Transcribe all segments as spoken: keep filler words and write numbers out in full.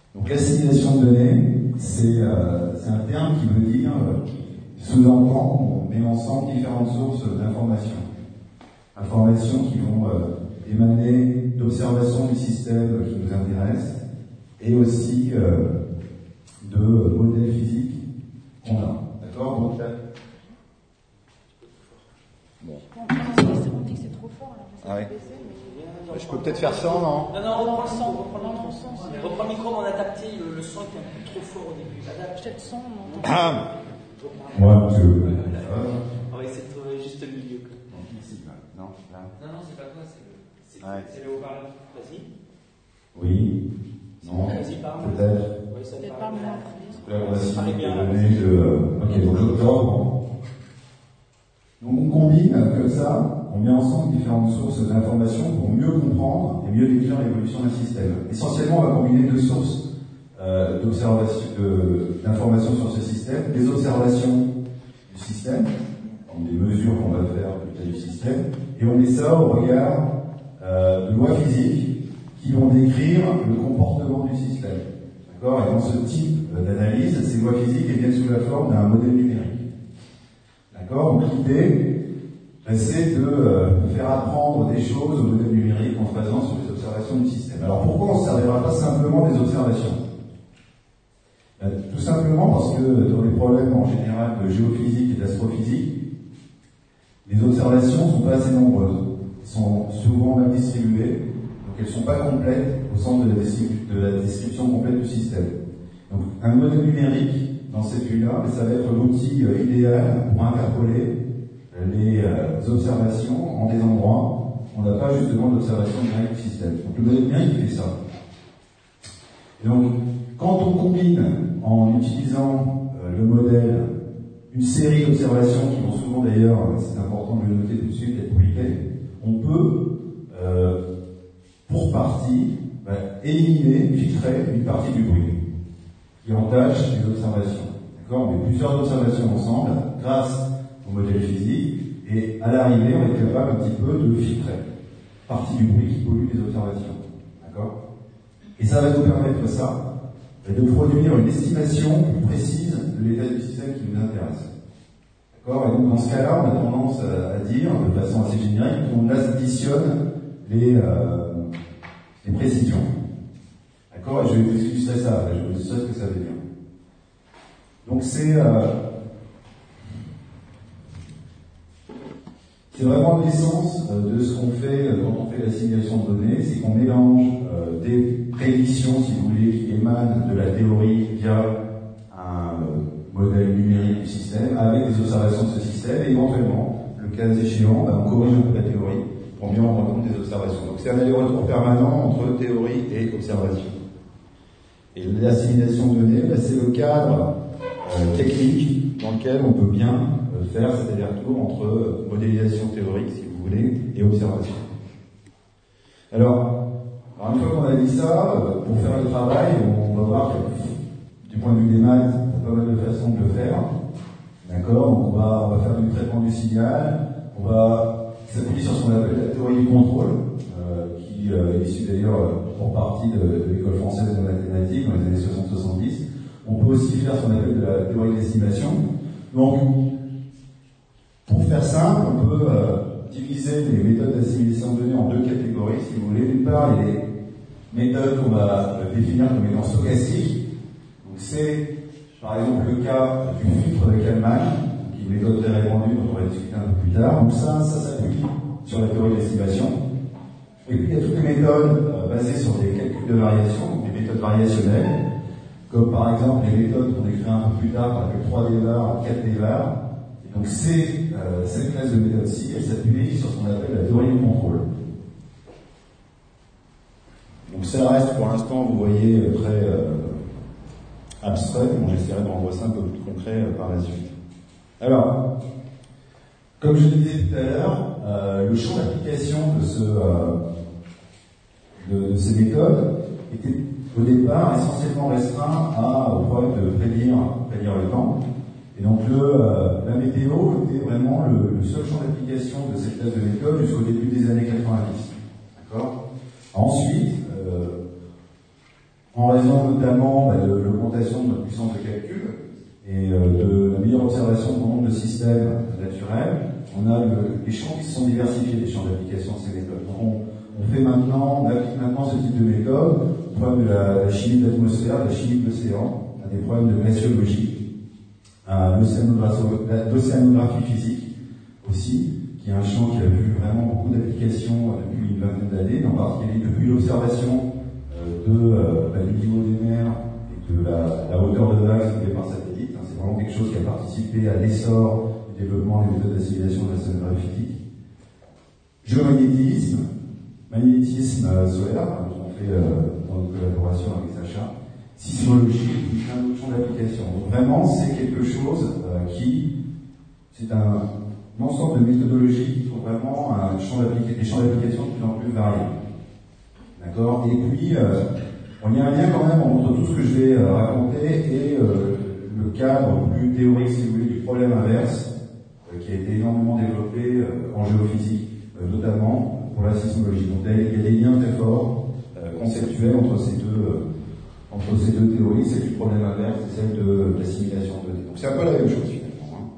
Donc l'assimilation de données, c'est euh, un terme qui veut dire, euh, sous-entend, on met ensemble différentes sources d'informations. Informations qui vont euh, émaner d'observations du système qui nous intéresse et aussi euh, de modèles physiques qu'on a. D'accord? Donc là. Bon. On dit que c'est trop fort, alors ah oui. Je peux peut-être faire ça, non? Non, non, reprends le son, reprends le son. Reprends le micro, on a capté le, le son qui est un peu trop fort au début. Peut-être le son, non? Ah. Ouais, tu veux. On va essayer de trouver juste le milieu. Non, là. Non, non, c'est pas toi, c'est le, c'est, ouais. c'est le haut-parleur. Vas-y. Oui. Non. Vas-y, parle. Peut-être. Oui, ça peut-être parle moins après. Là, on va citer les données de. Ok, donc l'octobre. Donc on combine comme ça, on met ensemble différentes sources d'informations pour mieux comprendre et mieux décrire l'évolution d'un système. Essentiellement, on va combiner deux sources euh, d'observation, de, d'informations sur ce système, les observations du système, donc des mesures qu'on va faire de l'état du système, et on met ça au regard euh, de lois physiques qui vont décrire le comportement du système. D'accord? Et dans ce type d'analyse, ces lois physiques elles viennent sous la forme d'un modèle numérique. D'accord? Donc l'idée, c'est de euh, faire apprendre des choses au modèle numérique en se basant sur les observations du système. Alors pourquoi on ne servira pas simplement des observations? euh, Tout simplement parce que dans les problèmes en général de géophysique et d'astrophysique, les observations ne sont pas assez nombreuses. Elles sont souvent mal distribuées, donc elles ne sont pas complètes au sens de la, de la description complète du système. Donc un modèle numérique, dans cette vue-là, ça va être l'outil euh, idéal pour interpoler euh, les euh, observations en des endroits où on n'a pas justement d'observation directe du système. Donc le modèle numérique fait ça. Et donc, quand on combine en utilisant euh, le modèle une série d'observations qui vont souvent d'ailleurs, c'est important de le noter tout de suite, être publiées, on peut, euh, pour partie, bah, éliminer, filtrer une partie du bruit qui entache les observations. D'accord? On met plusieurs observations ensemble grâce au modèle physique et à l'arrivée, on est capable un petit peu de filtrer partie du bruit qui pollue les observations. D'accord? Et ça va nous permettre ça, de produire une estimation plus précise de l'état du système qui nous intéresse. D'accord? Et donc dans ce cas-là, on a tendance à, à dire, de façon assez générique, qu'on additionne les, euh, les précisions. D'accord? Et je vais vous illustrer ça, je vais vous illustrer ce que ça veut dire. Donc c'est euh, c'est vraiment l'essence euh, de ce qu'on fait euh, quand on fait l'assimilation de données, c'est qu'on mélange euh, des prédictions, si vous voulez, qui émanent de la théorie via un euh, modèle numérique du système, avec des observations de ce système, et éventuellement, le cas échéant, bah, on corrige un peu la théorie pour mieux rendre compte des observations. Donc c'est un aller-retour permanent entre théorie et observation. Et l'assimilation de données, bah, c'est le cadre euh, technique dans lequel on peut bien euh, faire cet aller-retour entre euh, modélisation théorique, si vous voulez, et observation. Alors, alors une fois qu'on a dit ça, euh, pour faire le travail, on va voir que du point de vue des maths, il y a pas mal de façons de le faire. D'accord? Donc on va, on va faire du traitement du signal, on va s'appuyer sur ce qu'on appelle la théorie du contrôle, euh, qui euh, est issue d'ailleurs pour partie de, de l'école française de mathématiques dans les années soixante soixante-dix. On peut aussi faire ce qu'on appelle de la théorie de l'estimation. Donc, pour faire simple, on peut euh, diviser les méthodes d'assimilation de données en deux catégories, si vous voulez. D'une part, il y a des méthodes qu'on va définir comme étant stochastiques. Donc, c'est, par exemple, le cas du filtre de Kalman, qui est une méthode très répandue dont on va discuter un peu plus tard. Donc, ça, ça s'appuie sur la théorie de l'estimation. Et puis, il y a toutes les méthodes euh, basées sur des calculs de variation, donc des méthodes variationnelles, comme par exemple les méthodes qu'on décrira un peu plus tard avec trois D var, quatre D var. Et donc c'est, euh, cette classe de méthodes-ci, elle s'appuie sur ce qu'on appelle la théorie du contrôle. Donc ça reste pour l'instant, vous voyez, très euh, abstrait, bon, j'essaierai de rendre ça un peu plus concret euh, par la suite. Alors, comme je le disais tout à l'heure, euh, le champ d'application de, ce, euh, de, de ces méthodes était au départ essentiellement restreint à, au problème de prédire, prédire le temps. Et donc le, euh, la météo était vraiment le, le seul champ d'application de cette classe de méthode jusqu'au début des années quatre-vingt-dix. D'accord ? Ensuite, euh, en raison notamment bah, de l'augmentation de notre puissance de calcul et euh, de la meilleure observation du nombre de systèmes naturels, on a le, les champs qui se sont diversifiés, les champs d'application de ces méthodes. Donc on, on fait maintenant, on applique maintenant ce type de méthode au problème de la, la chimie de l'atmosphère, de la chimie de l'océan, à des problèmes de glaciologie, à l'océanographie physique aussi, qui est un champ qui a vu vraiment beaucoup d'applications depuis une vingtaine d'années, en particulier depuis l'observation euh, de, euh, bah, du niveau des mers et de la, la hauteur de vagues soulevée par satellite. Hein, c'est vraiment quelque chose qui a participé à l'essor du développement des méthodes d'assimilation de l'océanographie physique. Géomagnétisme, magnétisme euh, solaire, hein, qu'on fait euh, dans notre collaboration avec Sacha, sismologie, et plein d'autres champs d'application. Donc vraiment, c'est quelque chose euh, qui, c'est un un ensemble de méthodologies qui font vraiment un champ des champs d'application de plus en plus variés. D'accord. Et puis, euh, on y a un lien quand même entre tout ce que je vais euh, raconter et euh, le cadre plus théorique, si vous voulez, du problème inverse, euh, qui a été énormément développé euh, en géophysique, euh, notamment pour la sismologie. Donc là, il y a des liens très forts, euh, conceptuels entre ces deux, euh, entre ces deux théories, celle du problème inverse et celle de l'assimilation de données. Donc c'est un peu la même chose finalement.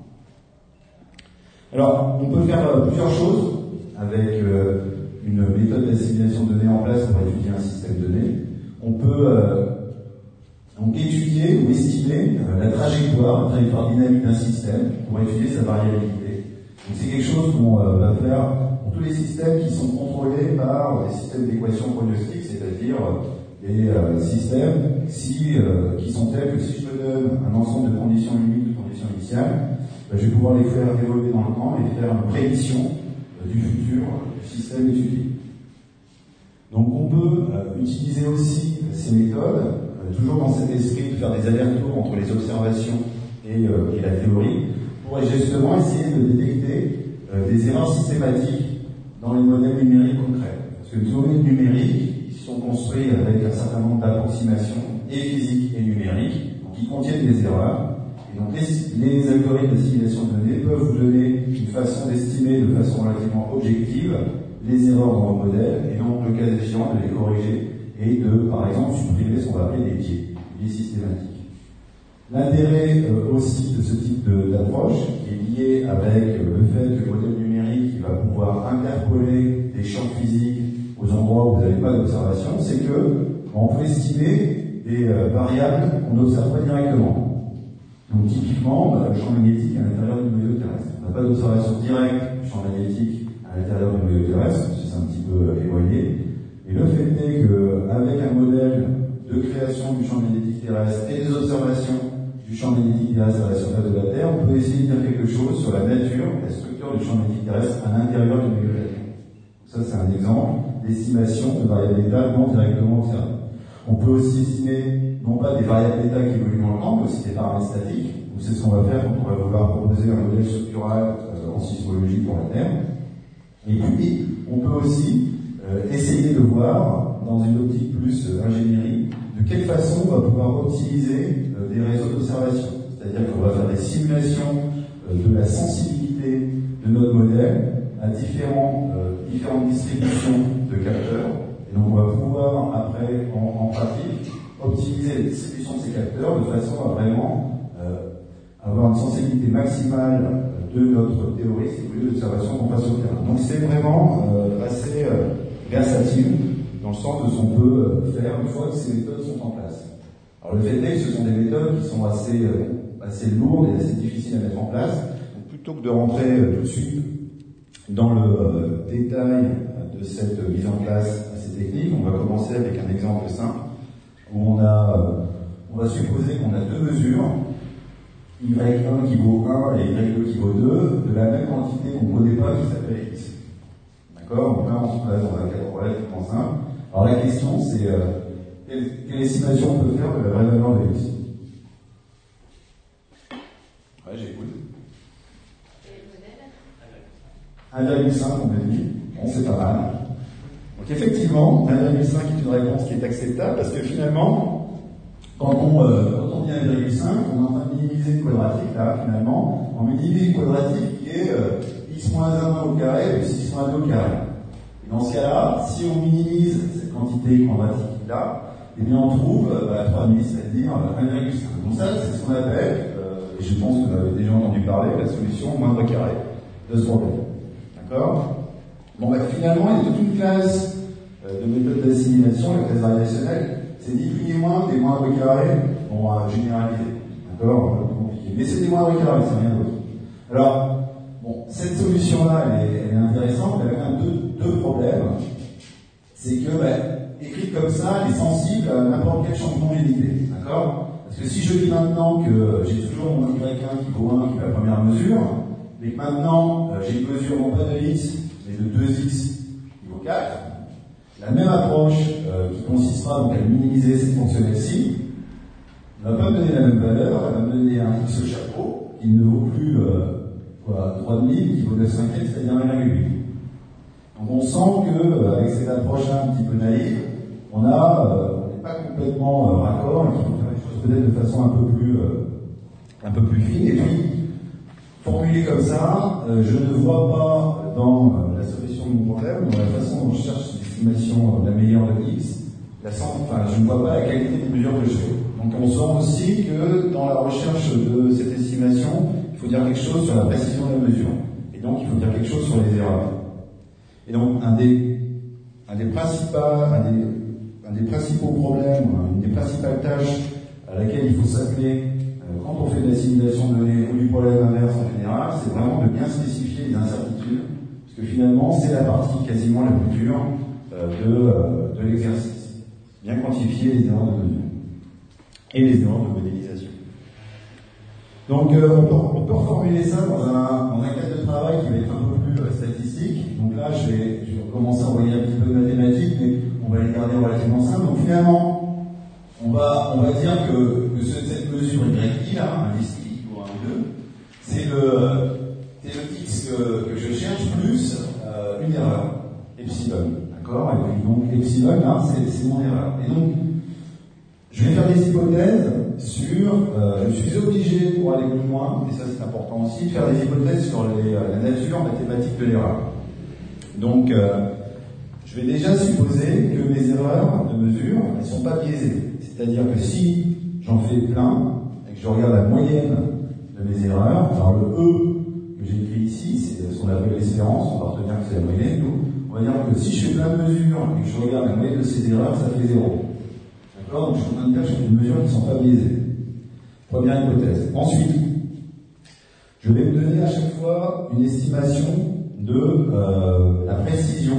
Alors, on peut faire euh, plusieurs choses avec euh, une méthode d'assimilation de données en place pour étudier un système de données. On peut euh, donc étudier ou estimer euh, la trajectoire, la trajectoire dynamique d'un système pour étudier sa variabilité. Donc c'est quelque chose qu'on euh, va faire pour tous les systèmes qui sont contrôlés par des systèmes d'équation prognostique, c'est-à-dire euh, des euh, systèmes si, euh, qui sont tels que si je me donne un ensemble de conditions limites, de conditions initiales, je vais pouvoir les faire évoluer dans le temps et faire une prédiction euh, du futur du système étudié. Donc on peut euh, utiliser aussi ces méthodes, euh, toujours dans cet esprit de faire des allers-retours entre les observations et, euh, et la théorie, pour justement essayer de détecter euh, des erreurs systématiques dans les modèles numériques concrets. Parce que les modèles numériques, ils sont construits avec un certain nombre d'approximations, et physiques et numériques, qui contiennent des erreurs. Et donc les, les algorithmes d'assimilation de données peuvent vous donner une façon d'estimer de façon relativement objective les erreurs dans vos modèles, et donc le cas échéant de les corriger et de, par exemple, supprimer ce qu'on va appeler des biais, des biais systématiques. L'intérêt euh, aussi de ce type de, d'approche est lié avec euh, le fait que le modèle numérique il va pouvoir interpoler des champs physiques aux endroits où vous n'avez pas d'observation, c'est que on peut estimer des euh, variables qu'on n'observe pas directement. Donc typiquement, bah, le champ magnétique à l'intérieur du noyau terrestre. On n'a pas d'observation directe du champ magnétique à l'intérieur du noyau terrestre, c'est un petit peu euh, éloigné. Et le fait est qu'avec un modèle de création du champ magnétique terrestre et des observations du champ magnétique terrestre à la surface de la Terre, on peut essayer de dire quelque chose sur la nature, la structure du champ magnétique terrestre à l'intérieur du noyau de la Terre. Donc ça, c'est un exemple d'estimation de variables d'état non directement observées. On peut aussi estimer non pas des variables d'état qui évoluent dans le temps, mais aussi des paramètres statiques. Donc c'est ce qu'on va faire quand on va vouloir proposer un modèle structural euh, en sismologie pour la Terre. Et puis, on peut aussi euh, essayer de voir, dans une optique plus euh, ingénierie, de quelle façon on va pouvoir optimiser euh, des réseaux d'observation. C'est-à-dire qu'on va faire des simulations euh, de la sensibilité de notre modèle à différents, euh, différentes distributions de capteurs. Et donc on va pouvoir après, en, en pratique, optimiser la distribution de ces capteurs de façon à vraiment euh, avoir une sensibilité maximale de notre théorie, si vous voulez, d'observation qu'on passe au terrain. Donc c'est vraiment euh, assez euh, versatile dans le sens de ce qu'on peut euh, faire une fois que ces méthodes sont en place. Alors le fait est que ce sont des méthodes qui sont assez, euh, assez lourdes et assez difficiles à mettre en place. Donc plutôt que de rentrer euh, tout de suite dans le euh, détail de cette mise en place assez technique, on va commencer avec un exemple simple où on a, euh, on va supposer qu'on a deux mesures, y un qui vaut un et y deux qui vaut deux, de la même quantité qu'on ne connaît pas qui s'appelle x. D'accord? Donc là, on se place dans un cadre relativement simple. Alors la question, c'est euh, quelle, quelle estimation on peut faire de la vraie valeur de x? Ouais, j'écoute. un virgule cinq, on a dit. Bon, c'est pas mal. Donc effectivement, un virgule cinq est une réponse qui est acceptable parce que finalement, quand on, euh, quand on dit un virgule cinq, on est en train de minimiser une quadratique, là, finalement. On minimise une quadratique qui est euh, x moins un au carré plus x moins deux au carré. Et dans ce cas-là, si on minimise cette quantité quadratique-là, et bien on trouve bah, trois virgule cinq, c'est-à-dire un virgule cinq. Donc ça, c'est ce qu'on appelle, euh, et je pense que vous avez déjà entendu parler, la solution moindre carré de ce problème. D'accord? Bon, bah, finalement, il y a toute une classe euh, de méthodes d'assimilation, la classe variationnelle, c'est ni plus ni moins des moindres carrés, bon, à généraliser. D'accord? Un peu compliqué. Mais c'est des moindres carrés, c'est rien d'autre. Alors, bon, cette solution-là, elle est, elle est intéressante, mais elle a quand même deux, deux problèmes. C'est que, bah, écrite comme ça, elle est sensible à n'importe quel changement d'unité. D'accord? Parce que si je dis maintenant que j'ai toujours mon y un qui vaut un, qui est la première mesure, mais que maintenant, euh, j'ai une mesure non pas de x, mais de deux x qui vaut quatre, la même approche euh, qui consistera donc à minimiser cette fonctionnelle-ci, ne va pas me donner la même valeur, elle va me donner un x au chapeau, qui ne vaut plus euh, quoi, trois virgule cinq, qui vaut neuf cinquième, c'est-à-dire un virgule huit. Donc on sent que, euh, avec cette approche-là un petit peu naïve, on a, euh, on n'est pas complètement euh, raccord, et qu'il faut faire les choses peut-être de façon un peu plus, euh, un peu plus fine. Et puis, formulé comme ça, euh, je ne vois pas dans euh, la solution de mon problème, dans la façon dont je cherche l'estimation de la meilleure de x, la sens, enfin, je ne vois pas la qualité des mesures que je fais. Donc on sent aussi que dans la recherche de cette estimation, il faut dire quelque chose sur la précision de la mesure. Et donc il faut dire quelque chose sur les erreurs. Et donc un des, un des, principaux, un des, un des principaux problèmes, une des principales tâches à laquelle il faut s'appeler euh, quand on fait de l'assimilation de données ou du problème inverse en général, c'est vraiment de bien spécifier les incertitudes, parce que finalement c'est la partie quasiment la plus dure euh, de, euh, de l'exercice. Bien quantifier les erreurs de mesure et les erreurs de modélisation. Donc euh, on, peut, on peut reformuler ça dans un, dans un cadre de travail qui va être un peu plus euh, statistique. Donc là je vais, je vais recommencer à envoyer un petit peu de mathématiques, mais on va les garder relativement simples. Donc finalement, on va, on va dire que, que cette mesure y, là, un x qui ou un ou deux, c'est le, c'est le x que, que je cherche plus euh, une erreur, epsilon. D'accord? Et puis donc epsilon, là, c'est, c'est mon erreur. Et donc, je vais faire des hypothèses sur, euh, je suis obligé, pour aller plus loin, et ça c'est important aussi, de faire des hypothèses sur les, euh, la nature mathématique de l'erreur. Donc, euh, je vais déjà supposer que mes erreurs de mesure, elles ne sont pas biaisées. C'est-à-dire que si j'en fais plein, et que je regarde la moyenne de mes erreurs, alors le E que j'ai écrit ici, c'est ce qu'on appelle l'espérance, on va retenir que c'est la moyenne, nous. On va dire que si je fais plein de mesures et que je regarde la moyenne de ces erreurs, ça fait zéro. D'accord? Donc je suis en train de dire que je fais des mesures qui ne sont pas biaisées. Première hypothèse. Ensuite, je vais me donner à chaque fois une estimation de euh, la précision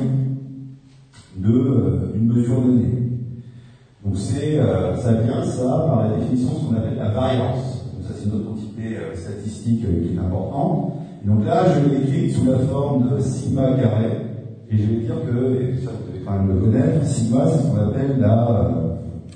de euh, une mesure donnée. Donc c'est, euh, ça vient ça par la définition de ce qu'on appelle la variance. Donc ça c'est une autre entité euh, statistique euh, qui est importante. Et donc là je l'ai écrit sous la forme de sigma carré. Et je vais dire que, et ça vous devez quand même le connaître, sigma c'est ce qu'on appelle la... Euh,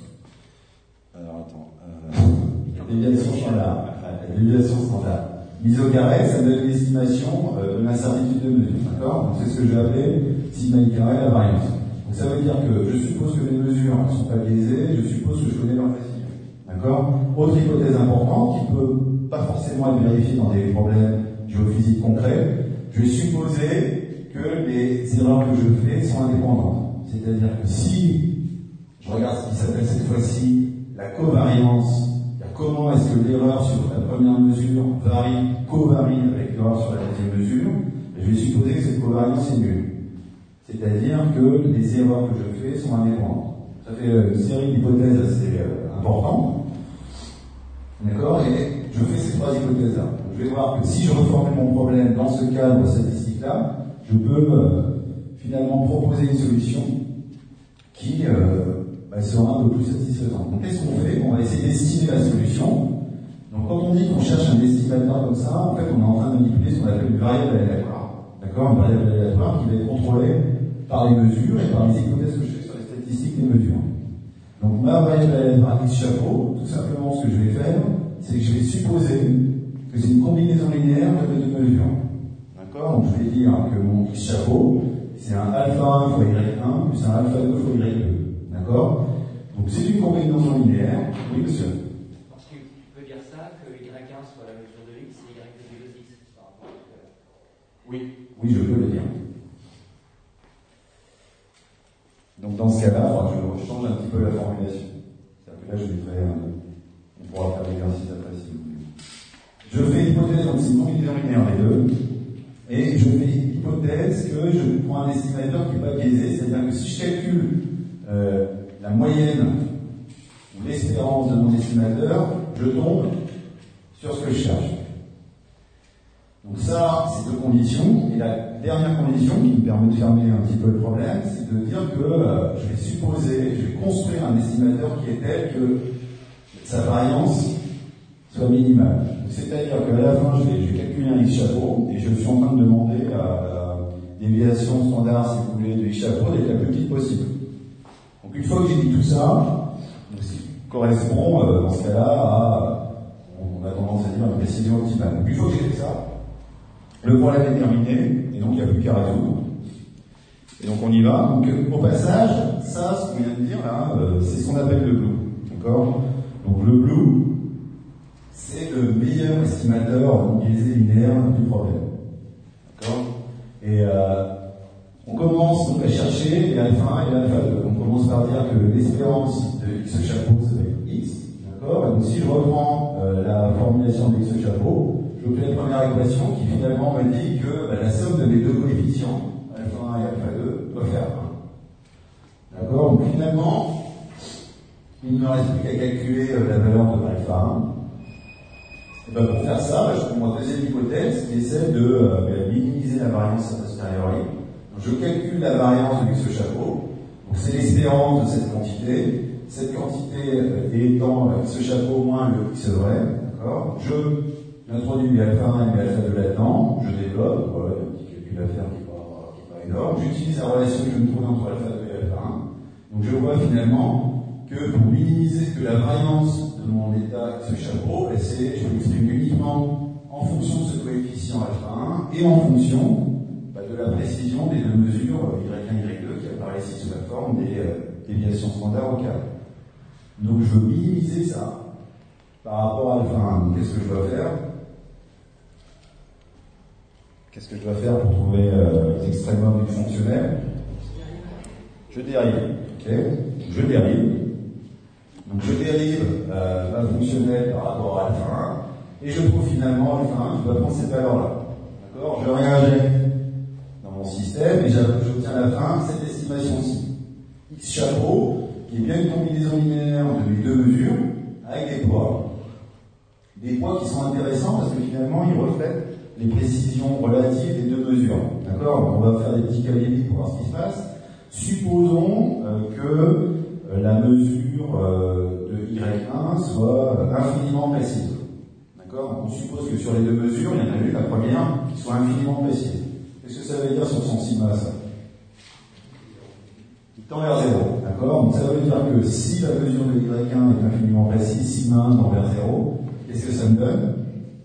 alors attends... Euh, déviation standard. La déviation standard. Mise au carré, ça donne l'estimation euh, de l'incertitude de mesure. D'accord? Donc c'est ce que j'ai appelé sigma i carré la variance. Donc ça veut dire que je suppose que les mesures ne sont pas biaisées, je suppose que je connais leur précision. D'accord? Autre hypothèse importante qui peut pas forcément être vérifiée dans des problèmes géophysiques concrets, je vais supposer que les erreurs que je fais sont indépendantes. C'est-à-dire que si je regarde ce qui s'appelle cette fois-ci la covariance, comment est-ce que l'erreur sur la première mesure varie, covarie avec l'erreur sur la deuxième mesure, je vais supposer que cette covariance est nulle. C'est-à-dire que les erreurs que je fais sont indépendantes. Ça fait une série d'hypothèses assez euh, importantes. D'accord? Et je fais ces trois hypothèses-là. Je vais voir que si je reformule mon problème dans ce cadre statistique-là, je peux euh, finalement proposer une solution qui euh, bah, sera un peu plus satisfaisante. Donc qu'est-ce qu'on fait? On va essayer d'estimer la solution. Donc quand on dit qu'on cherche un estimateur comme ça, en fait on est en train de manipuler ce qu'on appelle une variable aléatoire. D'accord? Une variable aléatoire qui va être contrôlée par les mesures et par les hypothèses que je fais sur les statistiques des mesures. Donc ma variable aléatoire x chapeau, tout simplement ce que je vais faire, c'est que je vais supposer que c'est une combinaison linéaire de mes deux mesures. D'accord? Donc je vais dire que mon x chapeau, c'est un alpha un fois y un plus un alpha deux fois y deux. D'accord? Donc c'est une combinaison linéaire. Oui, monsieur? Parce que tu peux dire ça, que y un soit la mesure de x et y deux de x par rapport à... Oui. Oui, je peux le dire. Donc dans ce cas-là, je change un petit peu la formulation. là, je mettrai un, on pourra faire l'exercice après si vous voulez. Je fais l'hypothèse, donc c'est une combinaison linéaire les deux, et je fais l'hypothèse que je prends un estimateur qui n'est pas biaisé, c'est-à-dire que si je calcule euh, la moyenne ou l'espérance de mon estimateur, je tombe sur ce que je cherche. Donc ça, c'est deux conditions. Et la dernière condition qui me permet de fermer un petit peu le problème, c'est de dire que euh, je vais supposer, je vais construire un estimateur qui est tel que sa variance soit minimale. C'est-à-dire qu'à la fin, je vais, je vais calculer un X-chapeau, et je suis en train de demander à la déviation standard, si vous voulez, de X-chapeau d'être la plus petite possible. Donc une fois que j'ai dit tout ça, donc, ce qui correspond euh, dans ce cas-là à, on a tendance à dire, une précision optimale. Donc une fois que j'ai fait ça, le problème est terminé, et donc il n'y a plus qu'à résoudre. Et donc on y va. Donc au passage, ça, ce qu'on vient de dire là, euh, c'est ce qu'on appelle le blue. D'accord? Donc le blue, c'est le meilleur estimateur non biaisé linéaire du problème. D'accord? Et euh, on commence donc à chercher les alpha et alpha deux. On commence par dire que l'espérance de x chapeau, ça va être x. D'accord? Et donc si je reprends euh, la formulation de x chapeau, j'obtiens la première équation qui finalement me dit que bah, la somme de mes deux coefficients, alpha un et alpha deux, doit faire un. D'accord? Donc finalement, il ne me reste plus qu'à calculer euh, la valeur de alpha un. Et ben pour faire ça, bah, je prends ma deuxième hypothèse qui est celle de euh, minimiser la variance a posteriori. Donc je calcule la variance de x chapeau. Donc c'est l'espérance de cette quantité. Cette quantité euh, étant euh, x chapeau moins le x vrai. D'accord? Je J'introduis mes alpha un et mes alpha deux là-dedans, je développe, voilà, un petit calcul à faire qui n'est pas, qui est pas énorme. J'utilise la relation que je me trouve entre alpha deux et alpha un. Donc je vois finalement que pour minimiser que la variance de mon état x chapeau, c'est, je l'exprime uniquement en fonction de ce coefficient alpha un et en fonction bah, de la précision des deux mesures y un, y deux qui apparaissent ici sous la forme des euh, déviations standards au carré. Donc je veux minimiser ça par rapport à alpha un. Donc qu'est-ce que je dois faire? Qu'est-ce que je dois faire pour trouver euh, les extrémums du fonctionnel? Je dérive. Ok. Je dérive. Donc je dérive euh, ma fonctionnelle par rapport à alpha un et je trouve finalement alpha un qui va prendre cette valeur-là. D'accord? Je réinjecte dans mon système et j'obtiens à la fin cette estimation-ci. X chapeau, qui est bien une combinaison linéaire de mes deux mesures avec des poids. Des poids qui sont intéressants parce que finalement ils reflètent les précisions relatives des deux mesures. D'accord? On va faire des petits calculs pour voir ce qui se passe. Supposons euh, que euh, la mesure euh, de y un soit infiniment précise. D'accord? On suppose que sur les deux mesures, il y en a une, la première, qui soit infiniment précise. Qu'est-ce que ça veut dire sur son sigma, ça? Il tend vers zéro. D'accord? Donc ça veut dire que si la mesure de y un est infiniment précise, sigma un tend vers zéro, qu'est-ce que ça me donne?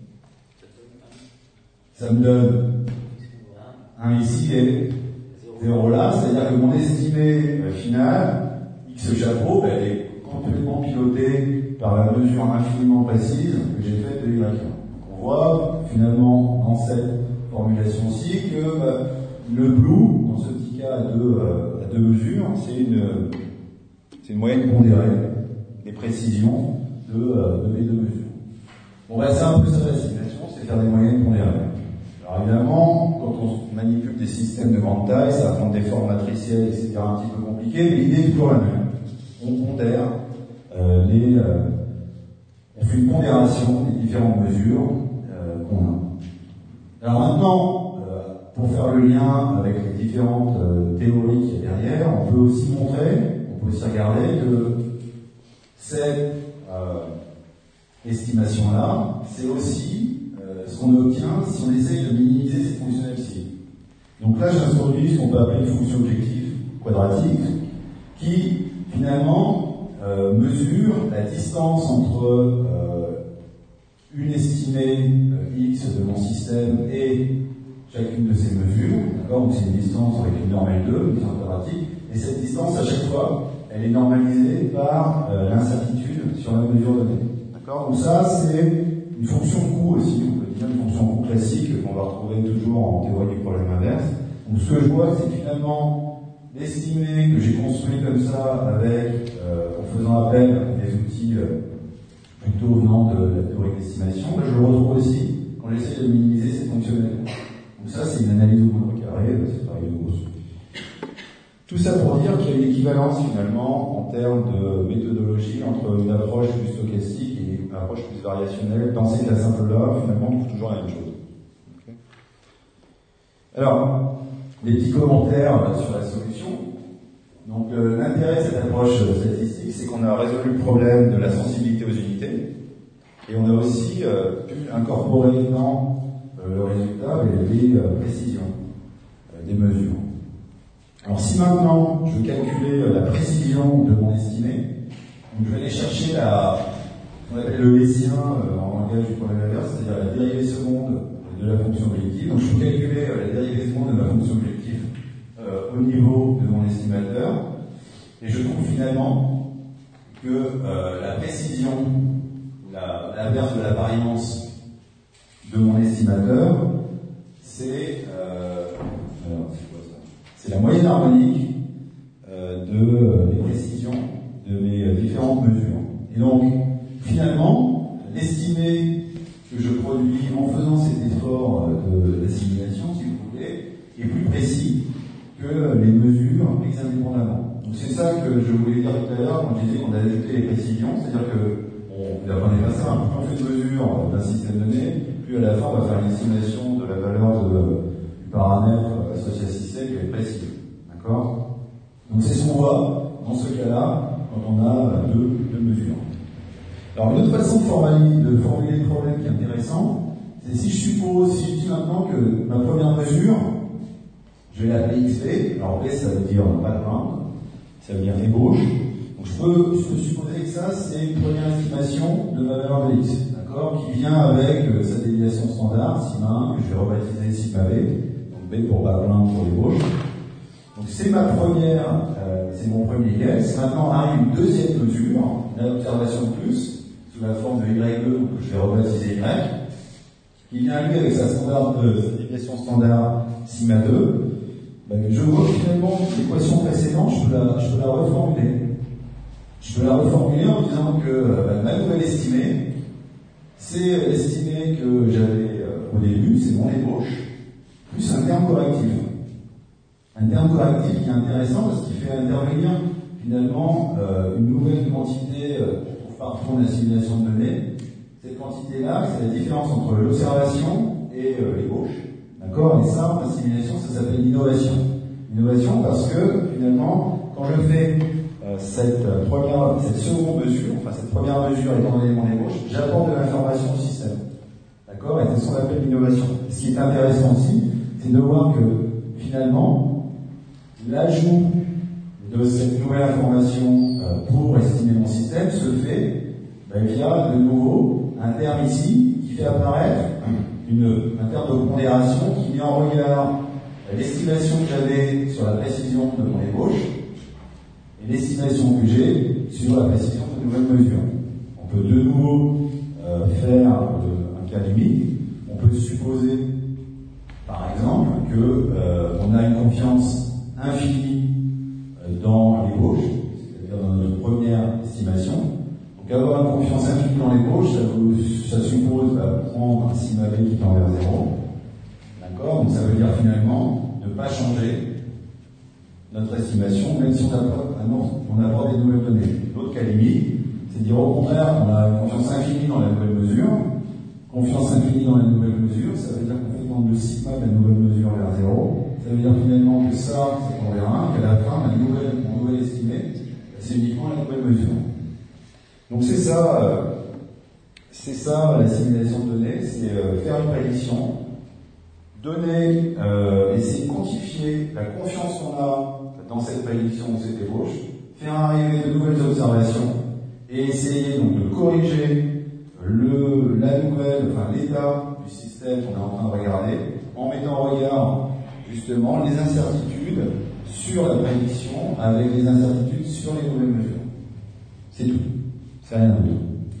Ça me donne un ici et zéro là, c'est-à-dire que mon estimé final, x chapeau, ben, elle est complètement pilotée par la mesure infiniment précise que j'ai faite de y un. Donc on voit finalement dans cette formulation-ci que ben, le blue, dans ce petit cas à deux, euh, à deux mesures, c'est une, c'est une moyenne pondérée des précisions de, euh, de mes deux mesures. Bon ben c'est un peu ça la simulation, c'est faire des moyennes pondérées. Alors évidemment, quand on manipule des systèmes de grande taille, ça va prendre des formes matricielles, et cetera, un petit peu compliqué, mais l'idée est toujours la même. On pondère euh, les... Euh, on fait une pondération des différentes mesures euh, qu'on a. Alors maintenant, euh, pour faire le lien avec les différentes euh, théories qu'il y a derrière, on peut aussi montrer, on peut aussi regarder que cette euh, estimation-là, c'est aussi ce qu'on obtient si on essaye de minimiser cette fonctionnelle-ci. Donc là, j'introduis ce qu'on peut appeler une fonction objective quadratique qui, finalement, euh, mesure la distance entre euh, une estimée euh, x de mon système et chacune de ces mesures. D'accord? Donc c'est une distance avec une norme L deux, une distance quadratique, et cette distance, à chaque fois, elle est normalisée par euh, l'incertitude sur la mesure donnée. D'accord? Donc ça, c'est une fonction de coût aussi, on peut dire une fonction de coût classique qu'on va retrouver toujours en théorie du problème inverse. Donc ce que je vois, c'est que finalement, l'estimé que j'ai construit comme ça avec, euh, en faisant appel à des outils plutôt venant de la théorie d'estimation, je le retrouve aussi quand j'essaie de minimiser cette fonctionnalité. Donc ça, c'est une analyse au moindre carré, c'est pareil de grosso. Tout ça pour dire qu'il y a une équivalence finalement en termes de méthodologie entre une approche plus stochastique et une approche plus variationnelle. Dans ces classes simple-là, finalement, on trouve toujours la même chose. Okay. Alors, des petits commentaires sur la solution. Donc, euh, l'intérêt de cette approche statistique, c'est qu'on a résolu le problème de la sensibilité aux unités, et on a aussi euh, pu incorporer dans euh, le résultat les euh, précisions euh, des mesures. Alors, si maintenant je veux calculer euh, la précision de mon estimé, donc je vais aller chercher la, ce qu'on appelle le hessien euh, en langage du problème inverse, c'est-à-dire la dérivée seconde de la fonction objective. Donc, je peux calculer euh, la dérivée seconde de ma fonction objective euh, au niveau de mon estimateur, et je trouve finalement que euh, la précision, la, l'inverse de la variance de mon estimateur, c'est euh, alors, c'est quoi ça ? C'est la moyenne harmonique euh, de euh, des précisions de mes euh, différentes mesures. Et donc, finalement, l'estimé que je produis en faisant cet effort euh, d'assimilation, si vous voulez, est plus précis que les mesures prises indépendamment. Donc c'est ça que je voulais dire tout à l'heure quand je disais qu'on a ajouté les précisions, c'est-à-dire que on n'apprenait pas ça, plus on fait de mesures d'un système donné, plus à la fin on va faire une estimation de la valeur de, du paramètre associé à ce système qui est précis. D'accord ? Donc c'est ce qu'on voit dans ce cas-là quand on a deux, deux mesures. Alors une autre façon de formuler, de formuler le problème qui est intéressant, c'est si je suppose, si je dis maintenant que ma première mesure, je vais l'appeler X P, alors P ça veut dire background, ça veut dire ébauche, donc je peux, je peux supposer que ça c'est une première estimation de ma valeur de X, d'accord, qui vient avec euh, sa déviation standard, sigma un, que je vais rebaptiser sigma B, donc B pour background pour l'ébauche. Donc c'est ma première, euh, c'est mon premier guess. Maintenant arrive une deuxième mesure, une observation de plus, sous la forme de Y E, que je vais rebaptiser Y, qui vient lui avec sa standard de sa déviation standard sigma deux. Ben, je vois que finalement l'équation précédente, je peux la, je peux la reformuler. Je peux la reformuler en disant que ben, ma nouvelle estimée, c'est l'estimée que j'avais euh, au début, c'est mon ébauche, plus un terme correctif. Un terme correctif qui est intéressant parce qu'il fait intervenir finalement euh, une nouvelle quantité euh, qu'on trouve parfois en assimilation de données. Cette quantité-là, c'est la différence entre l'observation et euh, l'ébauche. D'accord ? Et ça, en assimilation, ça s'appelle l'innovation. Innovation parce que finalement, quand je fais euh, cette euh, première, cette seconde mesure, enfin cette première mesure étant donné mon ébauche, j'apporte de l'information au système. D'accord ? Et c'est ce qu'on appelle l'innovation. Ce qui est intéressant aussi, c'est de voir que finalement, l'ajout de cette nouvelle information euh, pour estimer mon système se fait ben, via de nouveau un terme ici qui fait apparaître une, un terme de pondération qui met en regard l'estimation que j'avais sur la précision de mon ébauche et l'estimation que j'ai sur la précision de nouvelles mesures. On peut de nouveau euh, faire euh, un cas limite. On peut supposer, par exemple, que euh, on a une confiance infinie euh, dans l'ébauche, c'est-à-dire dans notre première estimation. Donc avoir une confiance infinie dans l'ébauche, ça, vous, ça suppose bah, prendre un sigma B qui tend vers zéro. D'accord ? Donc ça veut dire finalement ne pas changer notre estimation, même si on apporte, ah non, on apporte des nouvelles données. L'autre cas limite, c'est de dire au contraire qu'on a une confiance infinie dans la nouvelle mesure. Confiance infinie dans la nouvelle mesure, ça veut dire qu'on fait tendre le sigma de la nouvelle mesure vers zéro. Ça veut dire finalement que ça, c'est qu'on verra un, qu'à la fin, ma nouvelle, mon nouvelle estimée, c'est uniquement la nouvelle mesure. Donc c'est ça, euh, c'est ça la simulation de données, c'est euh, faire une prédiction, donner, euh, essayer de quantifier la confiance qu'on a dans cette prédiction ou cette ébauche, faire arriver de nouvelles observations et essayer donc de corriger le, la nouvelle, enfin l'état du système qu'on est en train de regarder, en mettant en regard justement les incertitudes sur la prédiction avec les incertitudes sur les nouvelles mesures. C'est tout. C'est rien d'autre.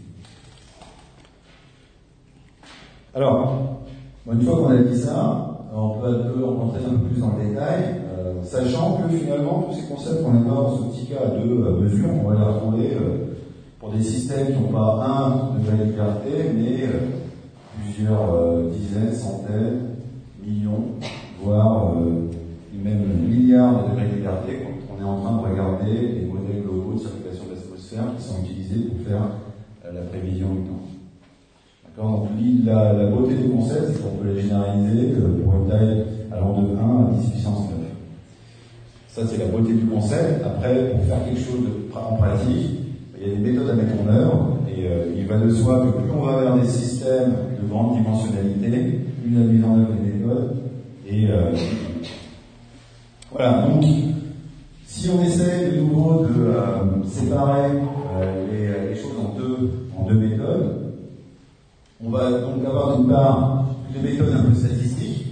Alors, une fois qu'on a dit ça, on peut rentrer un peu plus dans le détail, euh, sachant que finalement tous ces concepts qu'on a dans ce petit cas de euh, mesure, on va les retrouver euh, pour des systèmes qui n'ont pas un degré de liberté, mais euh, plusieurs euh, dizaines, centaines, millions, voire euh, même milliards de degrés de liberté quand on est en train de regarder les modèles globaux de circulation de l'atmosphère qui sont utilisés pour faire euh, la prévision du temps. D'accord. Donc la, la beauté du concept, c'est qu'on peut les généraliser euh, pour une taille allant de un à dix puissance neuf. Ça, c'est la beauté du concept. Après, pour faire quelque chose de, en pratique, il y a des méthodes à mettre en œuvre, et euh, il va de soi que plus on va vers des systèmes de grande dimensionnalité, plus la mise en œuvre des méthodes. Et euh, voilà, donc, si on essaie de nouveau de euh, séparer euh, les, les choses en deux, en deux méthodes, on va donc avoir d'une part les méthodes un peu statistiques.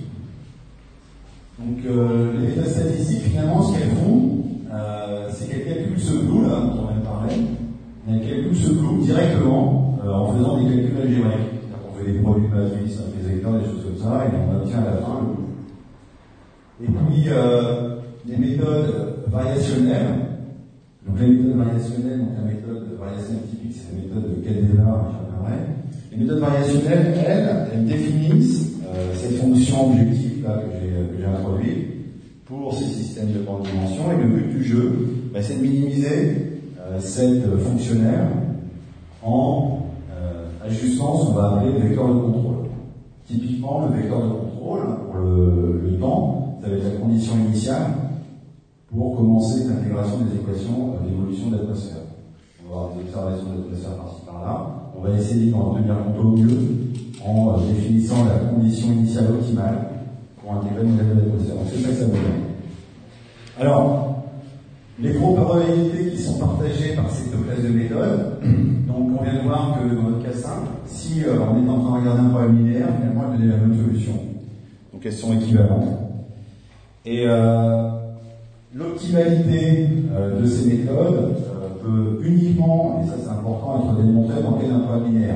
Donc euh, les méthodes statistiques, finalement, ce qu'elles font, euh, c'est qu'elles calculent ce flou, là, dont on vient de parler, elles calculent ce flou directement euh, en faisant des calculs algébriques. C'est-à-dire qu'on fait des produits de matrices, des vecteurs, des choses comme ça, et on obtient à la fin le flou. Et puis, euh, les méthodes variationnelles. Donc les méthodes variationnelles, donc la méthode variationnelle typique, c'est la méthode de Caldera, j'en parlerai. Les méthodes variationnelles, elles, elles définissent euh, cette fonction objective là, que j'ai, que j'ai introduite pour ces systèmes de grande dimension. Et le but du jeu, bah, c'est de minimiser euh, cette fonctionnaire en euh, ajustant ce qu'on va appeler le vecteur de contrôle. Typiquement, le vecteur de contrôle, pour le, le temps, ça va être la condition initiale pour commencer l'intégration des équations d'évolution de l'atmosphère. On va avoir des observations de l'atmosphère par-ci par-là. On va essayer d'en tenir compte au mieux en euh, définissant la condition initiale optimale pour intégrer le modèle de l'atmosphère. Donc c'est ça que ça veut dire. Alors, les probabilités qui sont partagées par ces deux classes de méthodes, donc on vient de voir que dans notre cas simple, si euh, on est en train de regarder un problème linéaire, finalement elles donnent la même solution. Donc elles sont équivalentes. Et euh, l'optimalité euh, de ces méthodes euh, peut uniquement, et ça c'est important, être démontrée dans le cas d'un problème linéaire.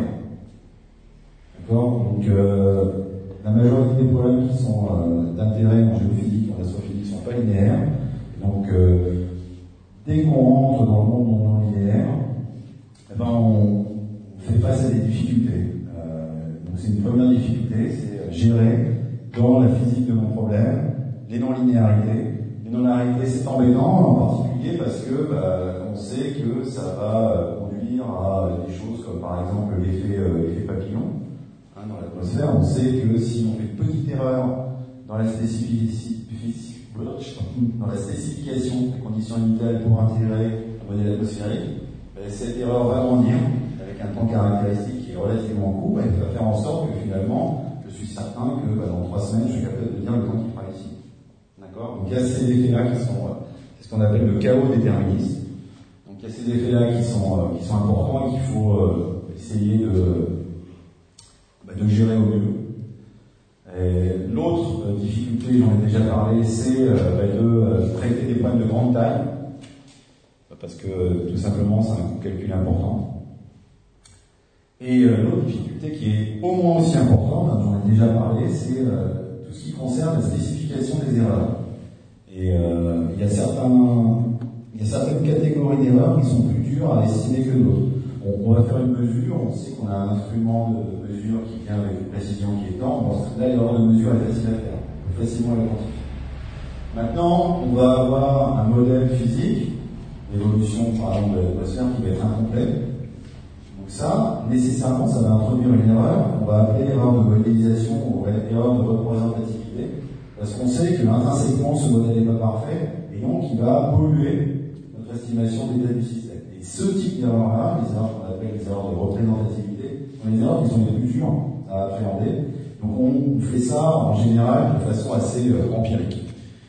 D'accord. Donc euh, la majorité des problèmes qui sont euh, d'intérêt en géophysique, en astrophysique, ne sont pas linéaires. Donc euh, dès qu'on rentre dans le monde non linéaire, eh ben, on fait face à des difficultés. Euh, donc c'est une première difficulté, c'est gérer dans la physique de mon problème les non-linéarités. Les non-linéarités, c'est embêtant, en particulier parce que bah, on sait que ça va conduire à des choses comme par exemple l'effet, euh, l'effet papillon hein, dans l'atmosphère. On sait que si on fait une petite erreur dans la spécificité dans la spécification des conditions initiales pour intégrer un modèle atmosphérique, ben, cette erreur va grandir avec un temps caractéristique qui est relativement court et qui va faire en sorte que finalement, je suis certain que ben, dans trois semaines, je suis capable de dire le temps qui fera ici. D'accord. Donc il y a ces effets-là qui sont, c'est ce qu'on appelle le chaos déterministe. Donc il y a ces effets-là qui sont, euh, qui sont importants et qu'il faut euh, essayer de, ben, de gérer au mieux. Et l'autre euh, difficulté, j'en ai déjà parlé, c'est euh, de euh, traiter des problèmes de grande taille, parce que euh, tout simplement c'est un coût de calcul important. Et euh, l'autre difficulté qui est au moins aussi importante, hein, j'en ai déjà parlé, c'est euh, tout ce qui concerne la spécification des erreurs. Et euh, il y a certains, il y a certaines catégories d'erreurs qui sont plus dures à estimer que d'autres. On, on va faire une mesure, on sait qu'on a un instrument de mesure qui vient avec une précision qui est énorme. Bon, là, l'erreur de mesure est facile à faire, on peut facilement la quantifier. Maintenant, on va avoir un modèle physique, l'évolution par exemple de l'atmosphère qui va être incomplet. Donc ça, nécessairement, ça va introduire une erreur, on va appeler l'erreur de modélisation ou l'erreur de représentativité, parce qu'on sait que intrinsèquement ce modèle n'est pas parfait, et donc il va polluer notre estimation de l'état du système. Et ce type d'erreurs-là, les erreurs qu'on appelle les erreurs de représentativité, sont les erreurs qui sont les plus dures à appréhender. Donc on fait ça en général de façon assez euh, empirique.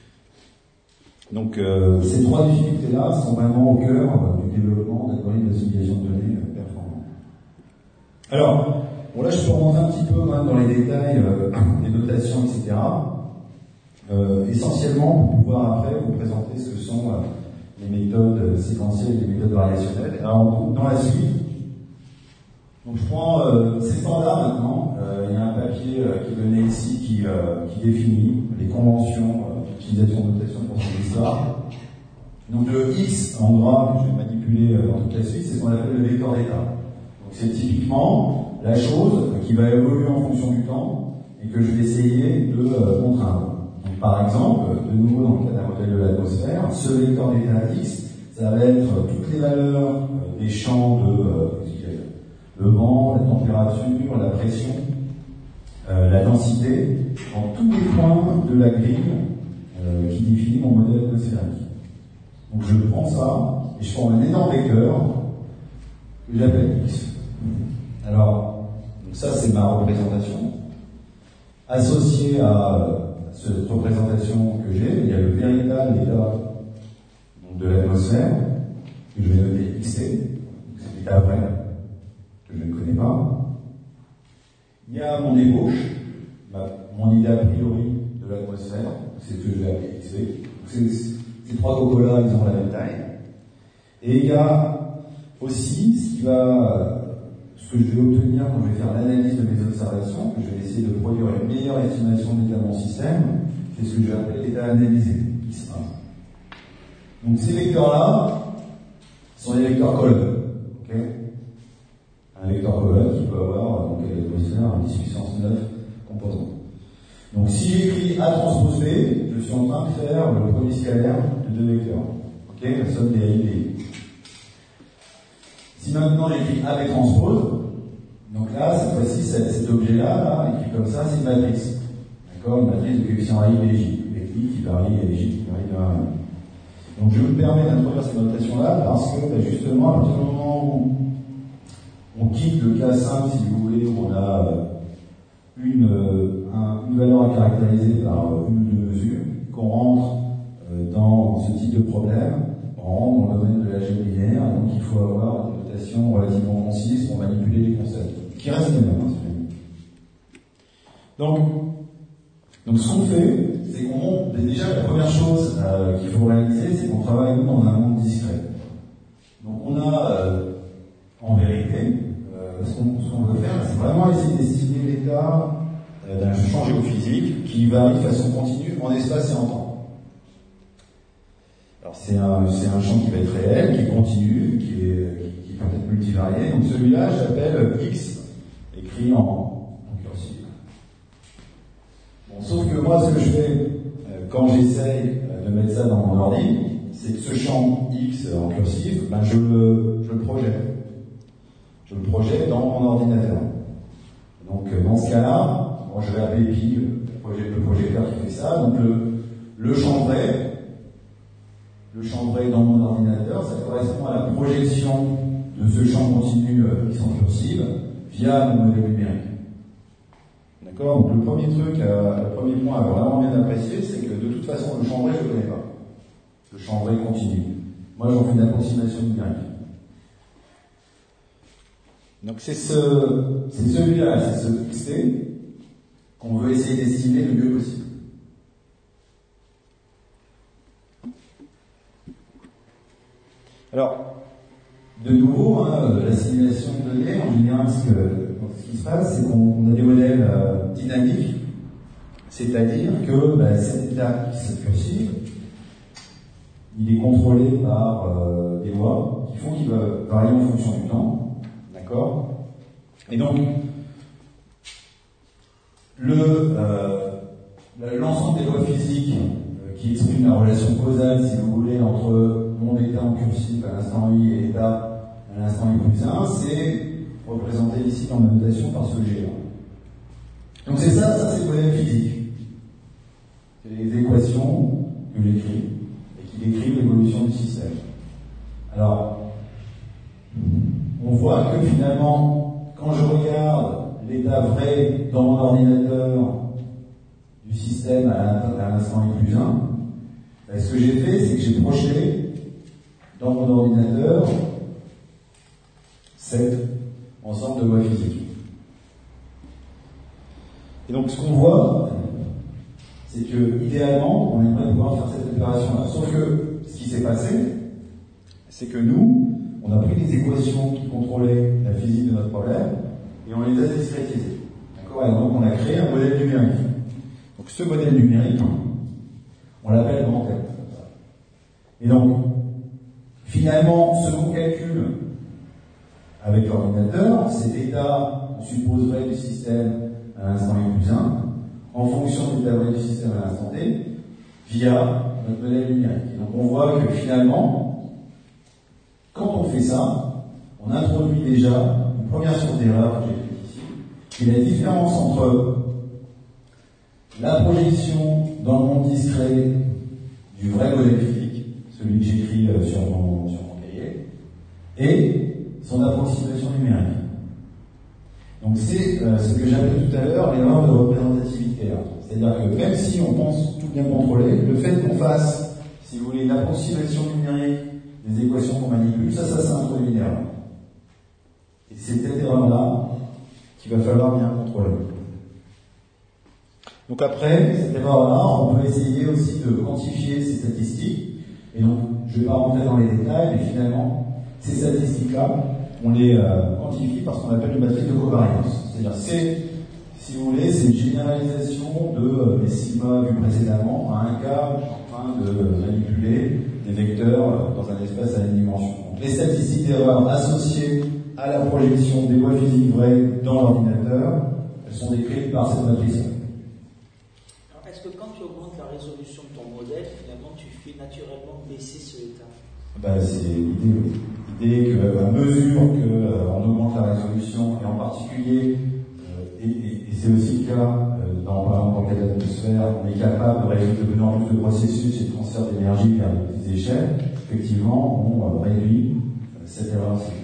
Donc euh, ces trois difficultés-là sont vraiment au cœur euh, du développement d'algorithmes d'association de données euh, performants. Alors, bon là je peux remonter un petit peu hein, dans les détails euh, des notations, et cetera. Euh, essentiellement pour pouvoir après vous présenter ce que sont euh, les méthodes séquentielles et les méthodes variationnelles. Alors, dans la suite, donc je prends euh, ces standards maintenant. Euh, il y a un papier euh, qui est donné ici qui, euh, qui définit les conventions euh, d'utilisation de notation pour cette histoire. Donc le X en gras que je vais manipuler dans toute la suite, c'est ce qu'on appelle le vecteur d'état. Donc c'est typiquement la chose qui va évoluer en fonction du temps et que je vais essayer de euh, contraindre. Donc par exemple, de nouveau dans le cas d'un modèle de l'atmosphère, ce vecteur d'état X, ça va être toutes les valeurs euh, des champs de euh, le vent, la température, la pression, euh, la densité, dans tous les points de la grille euh, qui définit mon modèle atmosphérique. Donc je prends ça et je forme un énorme vecteur que j'appelle X. Alors, donc ça c'est ma représentation. Associée à cette représentation que j'ai, il y a le véritable état de l'atmosphère, que je vais nommer X T, c'est l'état vrai, que je ne connais pas. Il y a mon ébauche, ma, mon idée a priori de l'atmosphère, c'est ce que je vais appeler X T. Ces trois cocos-là, ils ont la même taille. Et il y a aussi ce qui va, ce que je vais obtenir quand je vais faire l'analyse de mes observations, que je vais essayer de produire une meilleure estimation de l'état de mon système, c'est ce que je vais appeler l'état analysé, X un. Donc ces vecteurs-là sont des vecteurs colonnes. Okay, un vecteur colonne qui peut avoir, donc à l'atmosphère, dix puissance neuf composants. Donc si j'écris A transpose B, je suis en train de faire le produit scalaire de deux vecteurs. Ok, la somme des A I et des I. Si maintenant j'écris A B transpose, donc là, cette fois-ci, cet, cet objet-là, là, écrit comme ça, c'est une matrice. D'accord, une matrice de coefficient A I et J, avec I qui varie et J qui varie de un à un. Donc je me permets d'introduire cette notation-là parce que, ben, justement, à partir du moment où on quitte le cas simple, si vous voulez, où on a une, un, une valeur à caractériser par une ou deux mesures, qu'on rentre euh, dans ce type de problème, on rentre dans le domaine de la géolinéaire, donc il faut avoir une notation relativement concise pour manipuler les concepts, qui restent les mêmes. Hein, donc, donc ce qu'on fait, c'est qu'on monte, déjà la première chose euh, qu'il faut réaliser, c'est qu'on travaille nous dans un monde discret. Donc on a, euh, en vérité, euh, ce qu'on ce qu'on veut faire, c'est vraiment essayer d'estimer l'état euh, d'un champ géophysique qui varie de façon continue en espace et en temps. Alors c'est un, c'est un champ qui va être réel, qui est continu, qui est, qui, qui peut être multivarié. Donc celui-là, j'appelle X, écrit en, en cursive. Bon, sauf que moi, ce que je fais euh, quand j'essaye euh, de mettre ça dans mon ordi, c'est que ce champ X en cursive, ben, je, le, je le projette. Je le projette dans mon ordinateur. Donc euh, dans ce cas-là, moi je vais appeler Pi, le projecteur qui fait ça. Donc le, le champ vrai, le champ vrai dans mon ordinateur, ça correspond à la projection de ce champ continu euh, X en cursive via mon modèle numérique. D'accord? Donc le premier truc, euh, le premier point à vraiment bien apprécier, c'est que de toute façon le champ vrai je ne le connais pas. Le champ vrai continu. Moi j'en fais une approximation numérique. Donc c'est ce, c'est celui-là, c'est ce X T qu'on veut essayer d'estimer le mieux possible. Alors, de nouveau, hein, la simulation de données, en général, ce, que, ce qui se passe, c'est qu'on a des modèles euh, dynamiques, c'est-à-dire que bah, cet état X cursive, il est contrôlé par euh, des lois qui font qu'il va varier en fonction du temps. D'accord? Et donc, le, euh, l'ensemble des lois physiques euh, qui expriment la relation causale, si vous voulez, entre mon état en cursive à l'instant I et l'état à l'instant I plus un, c'est représenté ici dans ma notation par ce G un. Donc c'est ça, ça c'est le modèle physique. C'est les équations que j'écris et qui décrivent l'évolution du système. Alors, on voit que finalement, quand je regarde l'état vrai dans mon ordinateur du système à l'instant I plus un, ben, ce que j'ai fait, c'est que j'ai projeté dans mon ordinateur cet ensemble de lois physiques. Et donc ce qu'on voit, c'est que idéalement, on aimerait pouvoir faire cette opération-là. Sauf que ce qui s'est passé, c'est que nous, on a pris des équations qui contrôlaient la physique de notre problème et on les a discrétisées. D'accord? Et donc on a créé un modèle numérique. Donc ce modèle numérique, on l'appelle grand M. Et donc, finalement, ce qu'on calcule avec l'ordinateur, c'est l'état, on supposerait, du système à l'instant N plus un, en fonction de l'état vrai du système à l'instant T, via notre modèle numérique. Donc on voit que finalement, quand on fait ça, on introduit déjà une première source d'erreur que j'ai faite ici, qui est la différence entre la projection dans le monde discret du vrai modèle physique, celui que j'écris sur mon, sur mon cahier, et son approximation numérique. Donc c'est euh, ce que j'appelais tout à l'heure l'erreur de représentativité. C'est-à-dire que même si on pense tout bien contrôler, le fait qu'on fasse, si vous voulez, une approximation numérique des équations qu'on manipule, ça, ça, ça introduit une erreur. Et c'est cette erreur-là qu'il va falloir bien contrôler. Donc après, cette erreur-là, on peut essayer aussi de quantifier ces statistiques. Et donc, je ne vais pas rentrer dans les détails, mais finalement, ces statistiques-là, on les euh, quantifie par ce qu'on appelle une matrice de covariance. C'est-à-dire, c'est, si vous voulez, c'est une généralisation de euh, les sigma vus précédemment à un cas en train de manipuler des vecteurs euh, dans un espace à une dimension. Donc, les statistiques d'erreur associées à la projection des lois physiques vraies dans l'ordinateur, elles sont décrites par cette matrice. Est-ce que quand tu augmentes la résolution de ton modèle, finalement tu fais naturellement baisser ce état? Ben, c'est l'idée, oui. L'idée qu'à mesure qu'on euh, augmente la résolution, et en particulier, euh, et, et, et c'est aussi le cas euh, dans, par exemple, dans le cas de l'atmosphère, on est capable de résoudre de plus en plus de processus et de transfert d'énergie vers de petites échelles, effectivement, on euh, réduit euh, cette erreur-ci.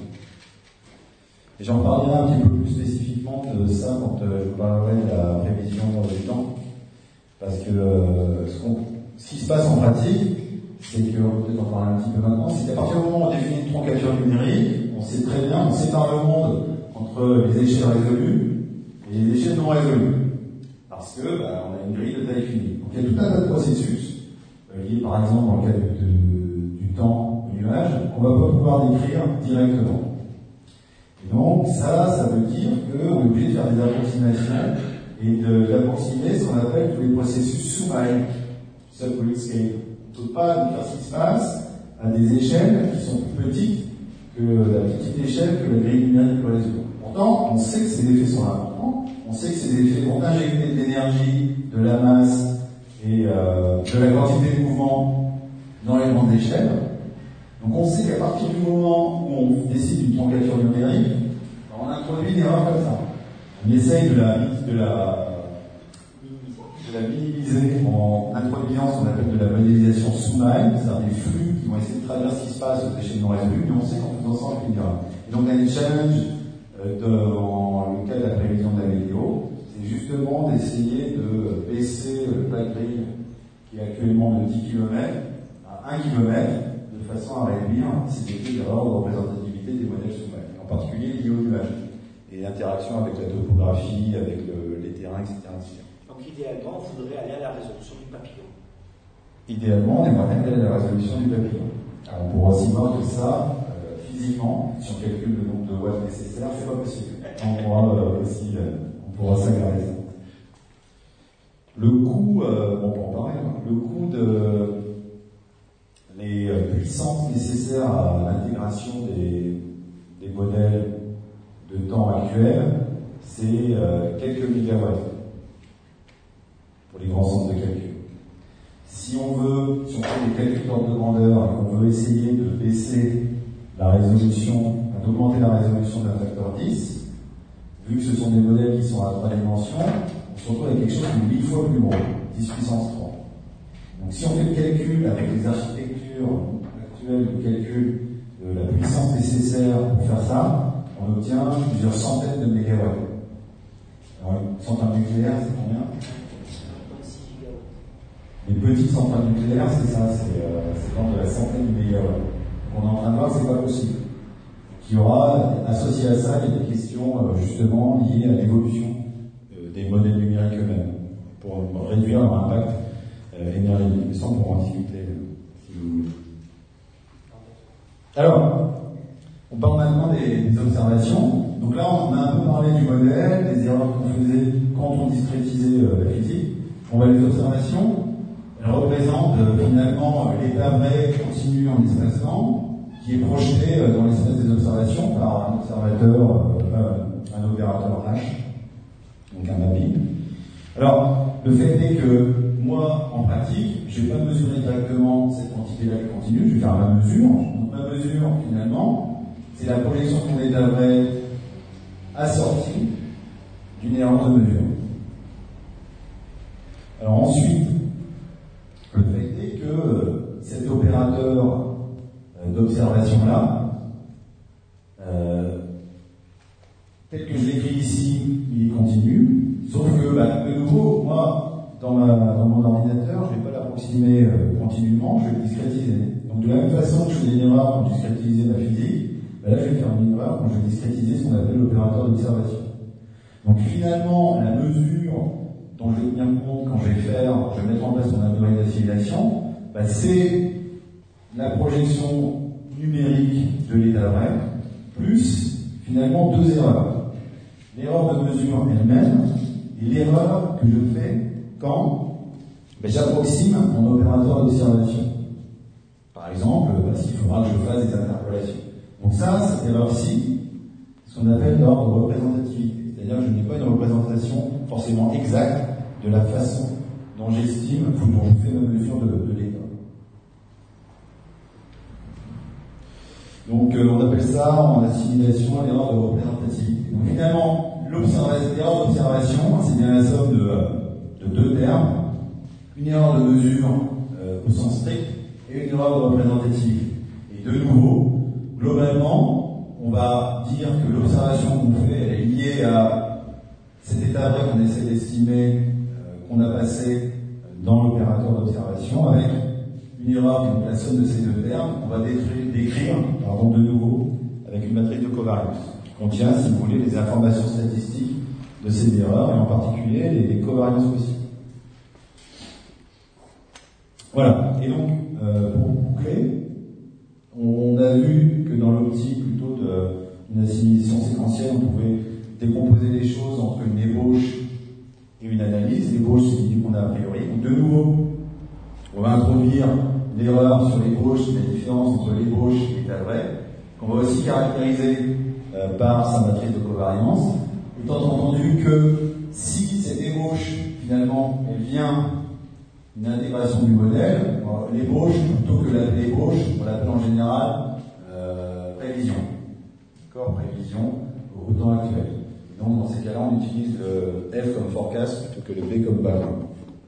Et j'en parlerai un petit peu plus spécifiquement de ça quand euh, je vous parlerai de la prévision du temps. Parce que euh, ce, qu'on, ce qui se passe en pratique, c'est que, on peut peut-être en parler un petit peu maintenant, c'est qu'à partir du moment où on définit une troncature numérique, on sait très bien, on sépare le monde entre les échelles résolues et les échelles non résolues. Parce que bah, on a une grille de taille finie. Donc il y a tout un tas de processus, euh, liés par exemple dans le cas de, de, du temps au nuage, qu'on va pas pouvoir décrire directement. Et donc ça, ça veut dire qu'on est obligé de faire des approximations et de, d'approximer ce qu'on appelle tous les processus sous-marins, subgrid scale. On ne peut pas faire ce qui se passe à des échelles qui sont plus petites que la petite échelle que la grille numérique peut résoudre. Pourtant, on sait que ces effets sont importants, on sait que ces effets vont injecter de l'énergie, de la masse et euh, de la quantité de mouvement dans les grandes échelles. Donc on sait qu'à partir du moment où on décide d'une troncature numérique, on introduit une erreur comme ça. On essaye de la, de la, de la minimiser en introduisant ce qu'on appelle de la modélisation sous-maille, c'est-à-dire des flux qui vont essayer de traduire ce qui se passe aux échelles non résolues, mais on sait qu'en faisant ça, on fait une erreur. Et donc, un challenge euh, dans le cas de la prévision de la météo, c'est justement d'essayer de baisser le plat de grille qui est actuellement de dix kilomètres à un kilomètre, de façon à réduire ces effets d'erreur de représentativité des modèles sous-mailles, en particulier liés au nuage. Et l'interaction avec la topographie, avec le, les terrains, et cetera, et cetera. Donc idéalement, on voudrait aller à la résolution du papillon. Idéalement, on aimerait bien aller à la résolution du papillon. Alors, on pourra aussi voir que ça, euh, physiquement, si on calcule le nombre de watts nécessaires, c'est pas possible. On pourra euh, aussi, euh, on pourra s'aggraver ça. Le coût, euh, bon, pour en parler, hein, le coût de les euh, puissances nécessaires à l'intégration des, des modèles de temps actuel, c'est euh, quelques mégawatts pour les grands centres de calcul. Si on veut, si on fait des calculs d'ordre de grandeur et qu'on veut essayer de baisser la résolution, d'augmenter la résolution d'un facteur dix, vu que ce sont des modèles qui sont à trois dimensions, on se retrouve avec quelque chose de mille fois plus gros, dix puissance trois. Donc si on fait le calcul avec les architectures actuelles de calcul de la puissance nécessaire pour faire ça, on obtient plusieurs centaines de mégawatts. Alors, une centrale nucléaire, c'est combien? Les petites centrales nucléaires, c'est ça, c'est, euh, c'est dans de la centaine de mégawatts. Donc on est en train de voir que c'est pas possible. Qu'il y aura, associé à ça, il y a des questions euh, justement liées à l'évolution euh, des modèles numériques eux-mêmes, pour réduire leur impact euh, énergétique. Mais ça, on pourra en discuter, euh, si vous voulez. Alors, on parle maintenant des, des observations. Donc là, on a un peu parlé du modèle, des erreurs qu'on faisait quand on discrétisait euh, la physique. On va les observations. Elles représentent euh, finalement l'état vrai continu en espace-temps, qui qui est projeté euh, dans l'espace des observations par un observateur, euh, un opérateur H, donc un mapping. Alors, le fait est que moi, en pratique, je ne vais pas mesurer directement cette quantité-là qui continue, je vais faire ma mesure. Donc ma mesure, finalement, c'est la projection de mon état vrai assortie d'une erreur de mesure. Alors ensuite, le fait est que euh, cet opérateur euh, d'observation-là, euh, tel que je l'écris ici, il est continu, sauf que, bah, de nouveau, moi, dans, ma, dans mon ordinateur, je ne vais pas l'approximer euh, continuellement, je vais le discrétiser. Donc de la même façon que je fais une erreur quand je discrétisais ma physique, bah là je vais faire une erreur quand je vais discrétiser ce qu'on appelle l'opérateur d'observation. Donc finalement, la mesure dont je vais tenir compte quand je vais faire, je vais mettre en place mon algorithme d'assimilation, bah, c'est la projection numérique de l'état vrai, plus finalement deux erreurs. L'erreur de mesure elle-même et l'erreur que je fais quand ben, j'approxime mon opérateur d'observation. Par exemple, parce qu'il faudra que je fasse des interpolations. Donc ça, cette erreur-ci, c'est ce qu'on appelle l'erreur de représentativité. C'est-à-dire que je n'ai pas une représentation forcément exacte de la façon dont j'estime ou dont je fais ma mesure de, de l'état. Donc euh, on appelle ça en assimilation l'erreur de représentativité. Donc finalement, l'erreur d'observation, c'est bien la somme de, de deux termes, une erreur de mesure euh, au sens strict et une erreur de représentativité. Et de nouveau, globalement, on va dire que l'observation qu'on fait, elle est liée à cet état vrai qu'on essaie d'estimer, euh, qu'on a passé dans l'opérateur d'observation, avec une erreur qui est la somme de ces deux termes, on va décrire, décrire pardon, de nouveau avec une matrice de covariance qui contient, si vous voulez, les informations statistiques de ces erreurs, et en particulier les, les covariances possibles. Voilà. Et donc, euh, pour boucler, on a vu que dans l'optique plutôt d'une assimilation séquentielle, on pouvait décomposer les choses entre une ébauche et une analyse. L'ébauche, c'est l'idée qu'on a a priori. Donc, de nouveau, on va introduire l'erreur sur l'ébauche, la différence entre l'ébauche et l'état vrai, qu'on va aussi caractériser euh, par sa matrice de covariance, étant entendu que si cette ébauche, finalement, elle vient d'une intégration du modèle, l'ébauche, plutôt que l'appeler ébauche, on l'appelle en général euh, prévision. D'accord, prévision au temps actuel. Et donc, dans ces cas-là, on utilise le F comme forecast plutôt que le B comme background.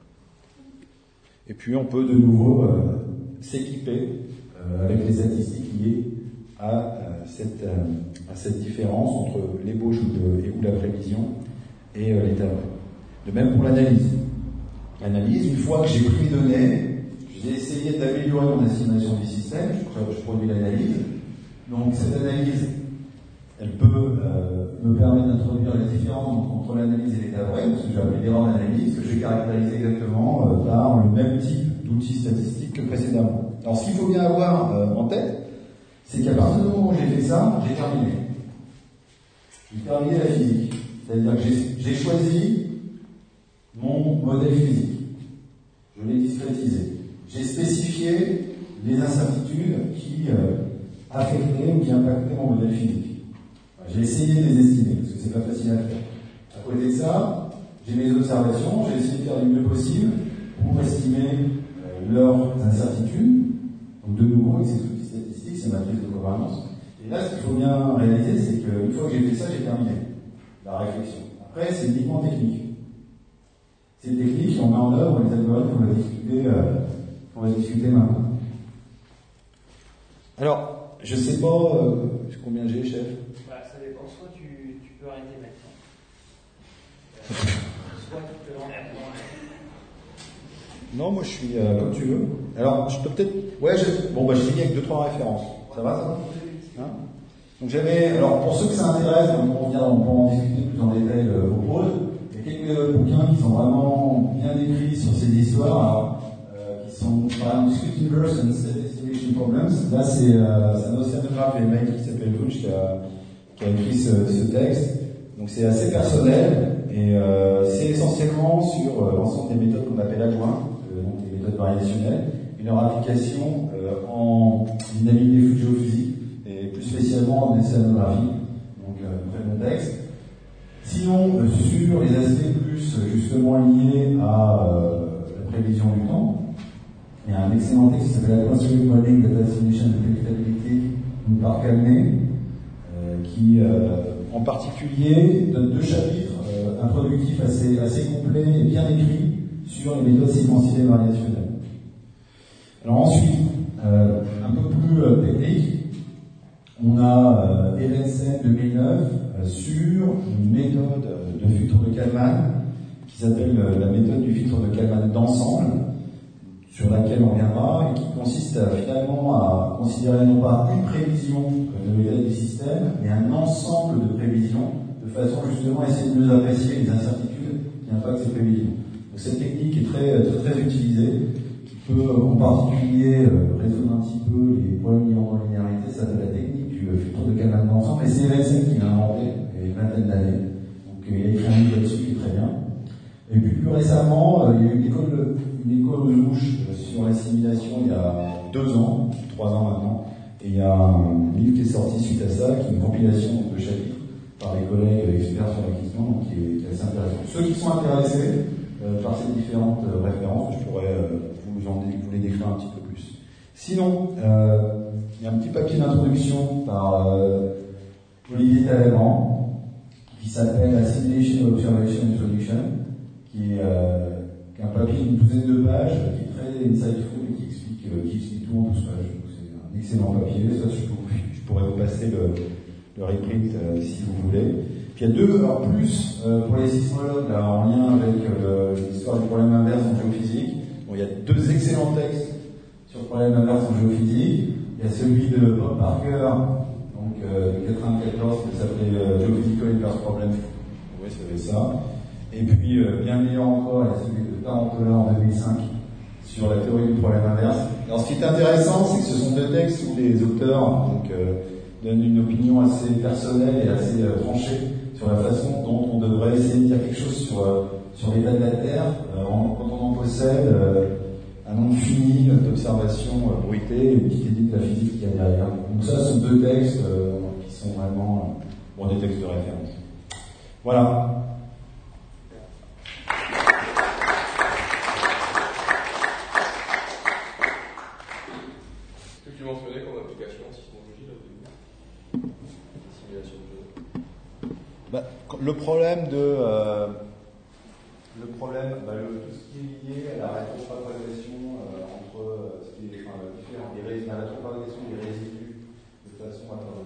Et puis, on peut de nouveau euh, s'équiper euh, avec les statistiques liées à, euh, cette, euh, à cette différence entre l'ébauche ou, ou la prévision et euh, l'état vrai. De même pour l'analyse. L'analyse, une fois que j'ai pris les données, j'ai essayé d'améliorer mon estimation du système, je, je produis l'analyse. Donc cette analyse, elle peut euh, me permettre d'introduire la différence entre l'analyse et l'état vrai, parce que j'ai appelé l'erreur d'analyse, que j'ai caractérisé exactement euh, par le même type d'outils statistiques que précédemment. Alors ce qu'il faut bien avoir euh, en tête, c'est qu'à partir du moment où j'ai fait ça, j'ai terminé. J'ai terminé la physique. C'est-à-dire que j'ai, j'ai choisi mon modèle physique. Je l'ai discrétisé. J'ai spécifié les incertitudes qui euh, affectaient ou qui impactaient mon modèle physique. Enfin, j'ai essayé de les estimer, parce que c'est pas facile à faire. À côté de ça, j'ai mes observations, j'ai essayé de faire du mieux possible pour estimer euh, leurs incertitudes. Donc de nouveau, avec ces outils statistiques, c'est ma matrice de covariance. Et là, ce qu'il faut bien réaliser, c'est qu'une fois que j'ai fait ça, j'ai terminé la réflexion. Après, c'est uniquement technique. Ces techniques, on met en œuvre les algorithmes qu'on va discuter, euh, qu'on va discuter maintenant. Alors, je sais pas euh, combien j'ai, chef. Bah, ça dépend. Soit tu, tu peux arrêter maintenant, euh, soit tu te lances maintenant. Non, moi je suis euh, comme tu veux. Alors, je peux peut-être. Ouais, je... bon, bah, je finis avec deux trois références. Ça va, ça va hein. Donc j'avais. Alors, pour ceux que ça intéresse, on vient, on peut en discuter plus en détail euh, au pôle. Il y a quelques bouquins qui sont vraiment bien décrits sur ces histoires, alors, euh, qui sont par exemple Discrete Inverse and State Estimation Problems. Là, c'est, euh, c'est un océanographe et un mec qui s'appelle Wunsch qui a, qui a écrit ce, ce texte. Donc c'est assez personnel et euh, c'est essentiellement sur euh, l'ensemble des méthodes qu'on appelle adjointes, euh, donc des méthodes variationnelles. et leur application euh, en dynamique des flux géophysiques, et plus spécialement en océanographie. Donc, euh, très bon texte. Sinon, euh, sur les aspects plus euh, justement liés à euh, la prévision du temps, il y a un excellent texte qui s'appelle Atmospheric Modeling Data Simulation de Predictability par Calmet, euh, qui euh, en particulier donne deux chapitres euh, introductifs assez, assez complets et bien écrits sur les méthodes séquentielles et variationnelles. Alors ensuite, euh, un peu plus euh, technique, on a euh, Evensen deux mille neuf euh, sur une méthode de filtre de Kalman qui s'appelle euh, la méthode du filtre de Kalman d'ensemble, sur laquelle on viendra, et qui consiste à, finalement à considérer non pas une prévision de l'état du système, mais un ensemble de prévisions, de façon justement à essayer de mieux apprécier les incertitudes qui impactent ces prévisions. Donc cette technique est très, très, très utilisée, qui peut en particulier euh, résoudre un petit peu les problèmes liés en linéarité. Ça s'appelle la technique du euh, filtre de Kalman d'ensemble, et c'est Evensen qui l'a inventé il y a une vingtaine d'années. Donc euh, il a écrit un livre là-dessus qui est très bien. Et puis plus récemment, euh, il y a eu une école, une école de louche euh, sur la simulation il y a deux ans, trois ans maintenant, et il y a un livre qui est sorti suite à ça, qui est une compilation de chapitres par des collègues experts sur l'acquisition, donc qui est, qui est assez intéressant. Ceux qui sont intéressés euh, par ces différentes euh, références, je pourrais euh, vous, en, vous les décrire un petit peu plus. Sinon, euh, il y a un petit papier d'introduction par euh, Olivier Talleyrand, qui s'appelle Assimilation, Observation and Solution, qui est, euh, qui est un papier d'une douzaine de pages, qui est très insightful et qui explique, euh, qui explique tout en douze pages. Donc c'est un excellent papier. Ça, je, peux, je pourrais vous passer le, le reprint euh, si vous voulez. Puis il y a deux, alors plus euh, pour les sismologues là, en lien avec euh, l'histoire du problème inverse en géophysique. Bon, il y a deux excellents textes sur le problème inverse en géophysique. Il y a celui de Bob Parker, donc euh, de quatre-vingt-quatorze, qui s'appelait euh, Geophysical Inverse Problem. Oui, c'était ça. Et puis, euh, bien meilleur encore, il y a celui de Tarantola en deux mille cinq sur la théorie du problème inverse. Alors, ce qui est intéressant, c'est que ce sont deux textes où les auteurs donc, euh, donnent une opinion assez personnelle et assez euh, tranchée sur la façon dont on devrait essayer de dire quelque chose sur, euh, sur l'état de la Terre, euh, en, quand on en possède euh, un nombre fini d'observations euh, bruitées et une petite idée de la physique qu'il y a derrière. Donc ça, ce sont deux textes euh, qui sont vraiment euh, bon, des textes de référence. Voilà. Tu mentionnais comme application en sismologie là, au début, simulation de jeu. Bah, le problème de euh, le problème, bah, le, tout ce qui est lié à la rétropropagation euh, entre euh, ce qui est enfin, différent, les rés, la rétropropagation des résidus de façon à